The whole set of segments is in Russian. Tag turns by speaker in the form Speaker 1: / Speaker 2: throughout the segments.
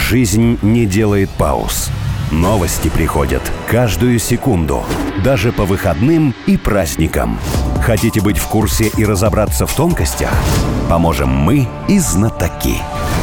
Speaker 1: Жизнь не делает пауз. Новости приходят каждую секунду, даже по выходным и праздникам. Хотите быть в курсе и разобраться в тонкостях? Поможем мы и знатоки.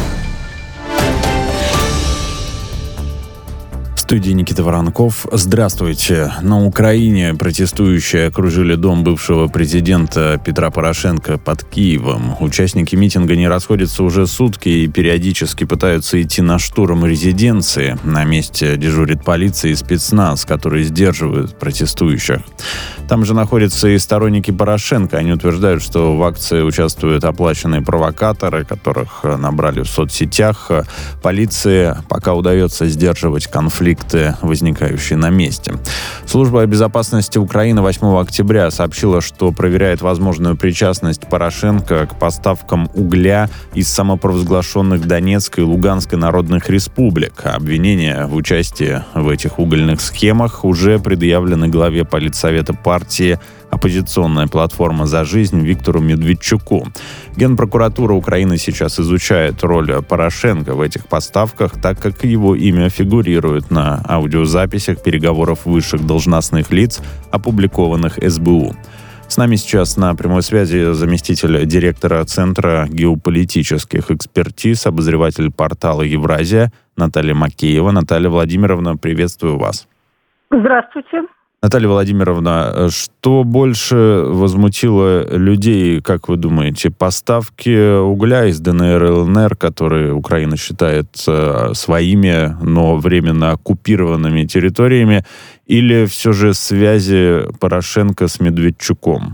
Speaker 2: В студии Никита Воронков. Здравствуйте. На Украине протестующие окружили дом бывшего президента Петра Порошенко под Киевом. Участники митинга не расходятся уже сутки и периодически пытаются идти на штурм резиденции. На месте дежурит полиция и спецназ, которые сдерживают протестующих. Там же находятся и сторонники Порошенко. Они утверждают, что в акции участвуют оплаченные провокаторы, которых набрали в соцсетях. Полиции пока удается сдерживать конфликты, возникающие на месте. Служба безопасности Украины 8 октября сообщила, что проверяет возможную причастность Порошенко к поставкам угля из самопровозглашенных Донецкой и Луганской народных республик. Обвинения в участии в этих угольных схемах уже предъявлены главе политсовета партии «Оппозиционная платформа за жизнь» Виктору Медведчуку. Генпрокуратура Украины сейчас изучает роль Порошенко в этих поставках, так как его имя фигурирует на аудиозаписях переговоров высших должностных лиц, опубликованных СБУ. С нами сейчас на прямой связи заместитель директора Центра геополитических экспертиз, обозреватель портала «Евразия» Наталья Макеева. Наталья Владимировна, приветствую вас.
Speaker 3: Здравствуйте.
Speaker 2: Наталья Владимировна, что больше возмутило людей, как вы думаете, поставки угля из ДНР и ЛНР, которые Украина считает своими, но временно оккупированными территориями, или все же связи Порошенко с Медведчуком?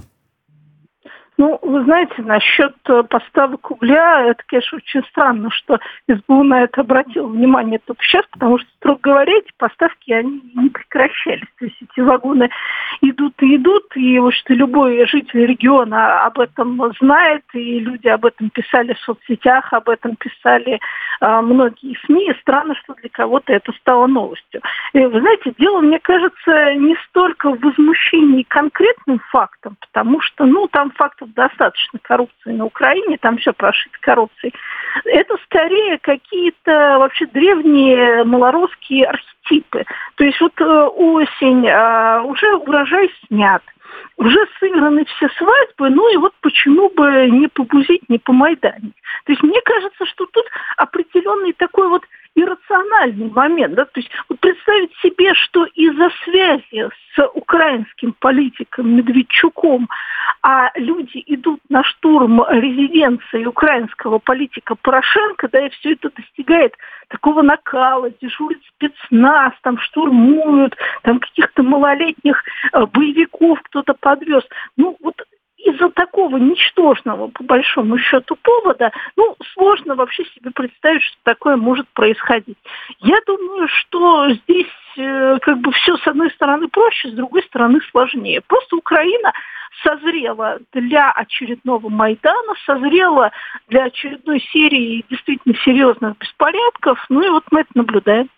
Speaker 3: Ну, вы знаете, насчет поставок угля, это, конечно, очень странно, что СБУ на это обратил внимание только сейчас, потому что, строго говоря, эти поставки, они не прекращались. То есть эти вагоны идут, и вот что любой житель региона об этом знает, и люди об этом писали в соцсетях, об этом писали многие СМИ, и странно, что для кого-то это стало новостью. И, вы знаете, дело, мне кажется, не столько в возмущении конкретным фактом, потому что, там фактов достаточно коррупции на Украине, там все прошито коррупцией. Это скорее какие-то вообще древние малорусские архетипы. То есть вот осень, уже урожай снят, уже сыграны все свадьбы, и вот почему бы не побузить, не помайданить. То есть мне кажется, что тут определенный такой вот иррациональный момент. Да? То есть вот представить себе, что из-за связи с украинским политиком Медведчуком люди идут на штурм резиденции украинского политика Порошенко, да, и все это достигает такого накала, дежурит спецназ, там штурмуют, там каких-то малолетних боевиков кто-то подвез. Вот из-за такого ничтожного, по большому счету, повода, сложно вообще себе представить, что такое может происходить. Я думаю, что здесь все с одной стороны проще, с другой стороны сложнее. Просто Украина созрела для очередного Майдана, созрела для очередной серии действительно серьезных беспорядков, и вот мы это наблюдаем.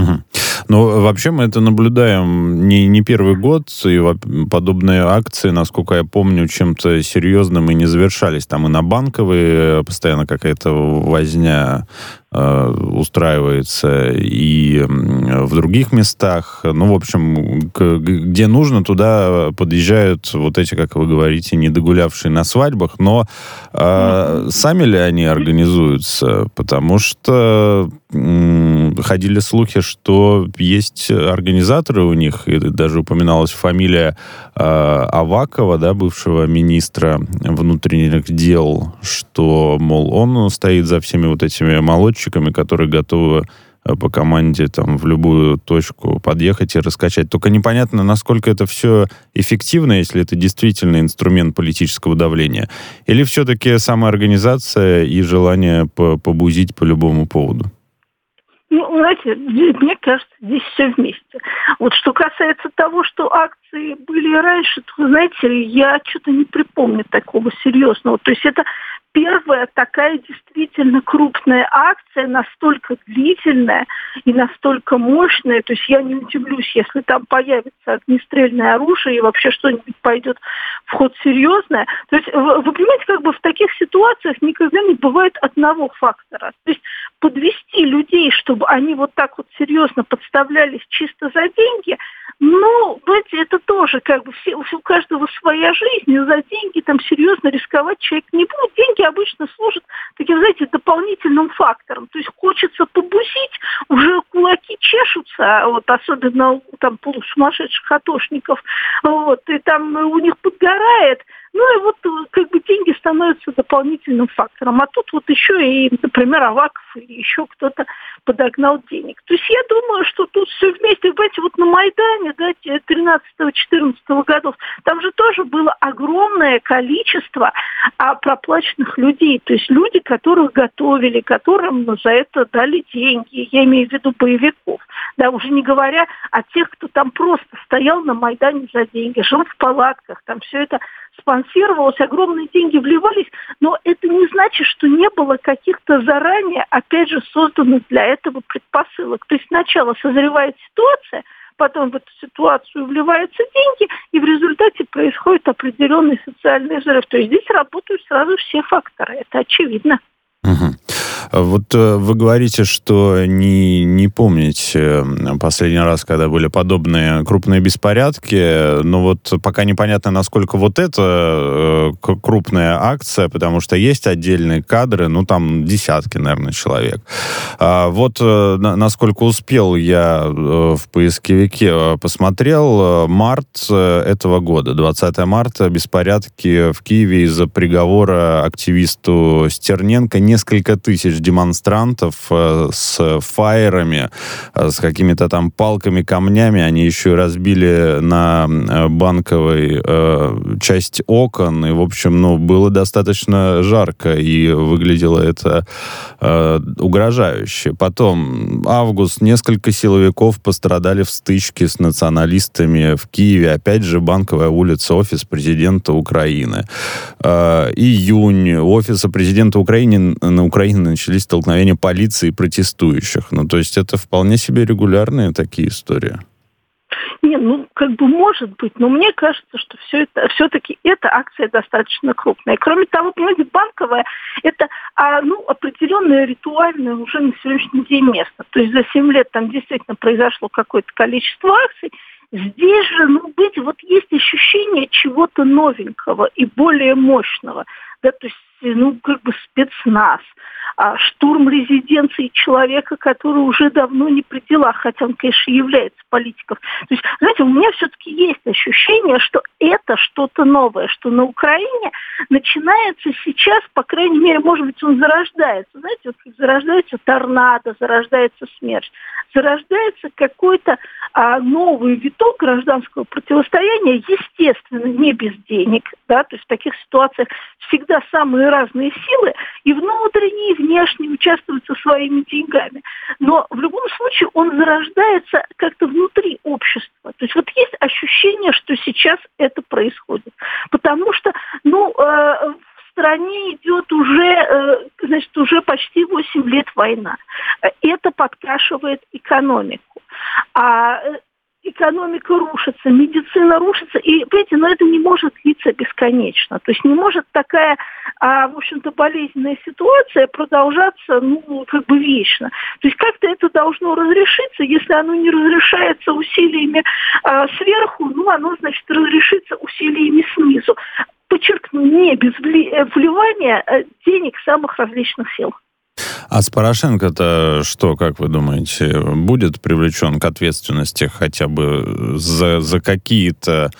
Speaker 2: Вообще мы это наблюдаем не первый год, и подобные акции, насколько я помню, чем-то серьезным и не завершались. Там и на Банковой постоянно какая-то возня устраивается, и в других местах. В общем, где нужно, туда подъезжают вот эти, как вы говорите, недогулявшие на свадьбах, но сами ли они организуются? Потому что ходили слухи, что есть организаторы у них, и даже упоминалась фамилия Авакова, да, бывшего министра внутренних дел, что, мол, он стоит за всеми вот этими молодчиками, которые готовы по команде там в любую точку подъехать и раскачать. Только непонятно, насколько это все эффективно, если это действительно инструмент политического давления. Или все-таки самоорганизация и желание побузить по любому поводу?
Speaker 3: Знаете, мне кажется, здесь все вместе. Вот что касается того, что акции были раньше, то, знаете, я что-то не припомню такого серьезного. То есть это первая такая действительно крупная акция, настолько длительная и настолько мощная. То есть я не удивлюсь, если там появится огнестрельное оружие и вообще что-нибудь пойдет в ход серьезное. То есть вы понимаете, в таких ситуациях никогда не бывает одного фактора. То есть подвести людей, что чтобы они вот так вот серьезно подставлялись чисто за деньги, ну, знаете, это тоже как бы у каждого своя жизнь, и за деньги там серьезно рисковать человек не будет. Деньги обычно служат таким, знаете, дополнительным фактором. То есть хочется побусить, уже кулаки чешутся, вот, особенно у там полусумасшедших атошников, вот, и там у них подгорает. Ну и вот как бы деньги становятся дополнительным фактором. А тут вот еще и, например, Аваков или еще кто-то подогнал денег. То есть я думаю, что тут все вместе, знаете, вот на Майдане, да, 13-14 годов, там же тоже было огромное количество проплаченных людей. То есть люди, которых готовили, которым за это дали деньги. Я имею в виду боевиков. Да, уже не говоря о тех, кто там просто стоял на Майдане за деньги, жил в палатках, там все это спонсировалось, огромные деньги вливались, но это не значит, что не было каких-то заранее, опять же, созданных для этого предпосылок. То есть сначала созревает ситуация, потом в эту ситуацию вливаются деньги, и в результате происходит определенный социальный взрыв. То есть здесь работают сразу все факторы, это очевидно.
Speaker 2: Угу. Вот вы говорите, что не помните последний раз, когда были подобные крупные беспорядки, но вот пока непонятно, насколько вот это крупная акция, потому что есть отдельные кадры, ну там десятки, наверное, человек. Вот насколько успел я в поисковике посмотрел, март этого года, 20 марта, беспорядки в Киеве из-за приговора активисту Стерненко, несколько тысяч демонстрантов с фаерами, с какими-то там палками, камнями. Они еще разбили на Банковой часть окон. И, в общем, ну, было достаточно жарко, и выглядело это угрожающе. Потом, август. Несколько силовиков пострадали в стычке с националистами в Киеве. Опять же, Банковая улица, офис президента Украины. Июнь. У офиса президента Украины начались столкновения полиции и протестующих. Ну, то есть это вполне себе регулярные такие истории.
Speaker 3: Не, ну, как бы может быть, но мне кажется, что все-таки эта акция достаточно крупная. Кроме того, понимаете, Банковая – это определенное ритуальное уже на сегодняшний день место. То есть за 7 лет там действительно произошло какое-то количество акций. Здесь же, вот есть ощущение чего-то новенького и более мощного. Да, то есть, спецназ, штурм резиденции человека, который уже давно не при делах, хотя он, конечно, является политиком. То есть, знаете, у меня все-таки есть ощущение, что это что-то новое, что на Украине начинается сейчас, по крайней мере, может быть, он зарождается. Знаете, вот зарождается торнадо, зарождается смерть, зарождается какой-то новый виток гражданского противостояния, естественно, не без денег, да, то есть в таких ситуациях всегда самые разные силы, и внутренние, и внешние участвуют со своими деньгами. Но в любом случае он зарождается как-то внутри общества. То есть вот есть ощущение, что сейчас это происходит. Потому что, в стране идет уже почти 8 лет война. Это подкашивает экономику. Экономика рушится, медицина рушится, и, понимаете, это не может длиться бесконечно. То есть не может такая, в общем-то, болезненная ситуация продолжаться, вечно. То есть как-то это должно разрешиться. Если оно не разрешается усилиями сверху, оно, разрешится усилиями снизу. Подчеркну, не без вливания денег самых различных сил.
Speaker 2: А с Порошенко-то что, как вы думаете, будет привлечен к ответственности хотя бы за какие-то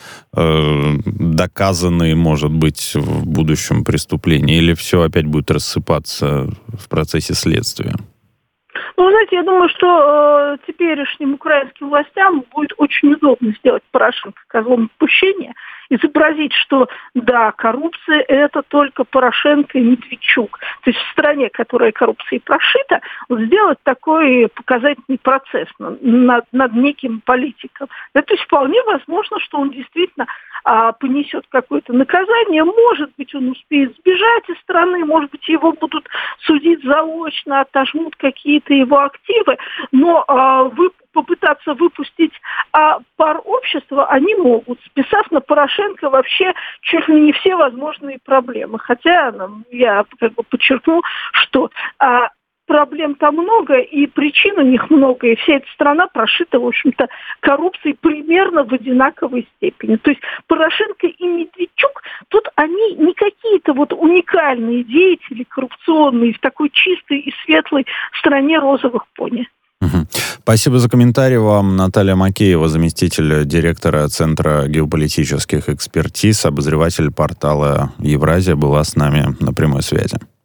Speaker 2: доказанные, может быть, в будущем преступления? Или все опять будет рассыпаться в процессе следствия?
Speaker 3: Знаете, я думаю, что теперешним украинским властям будет очень удобно сделать Порошенко козлом отпущения, изобразить, что да, коррупция – это только Порошенко и Медведчук. То есть в стране, которая коррупцией прошита, сделать такой показательный процесс над неким политиком. Да, то есть вполне возможно, что он действительно понесет какое-то наказание. Может быть, он успеет сбежать из страны, может быть, его будут судить заочно, отожмут какие-то его активы, но попытаться выпустить пар общества они могут, списав на Порошенко вообще чуть ли не все возможные проблемы. Хотя я подчеркну, что проблем там много, и причин у них много, и вся эта страна прошита, в общем-то, коррупцией примерно в одинаковой степени. То есть Порошенко и Медведчук, тут они не какие-то вот уникальные деятели коррупционные в такой чистой и светлой стране розовых пони.
Speaker 2: Спасибо за комментарий вам. Наталья Макеева, заместитель директора Центра геополитических экспертиз, обозреватель портала «Евразия», была с нами на прямой связи.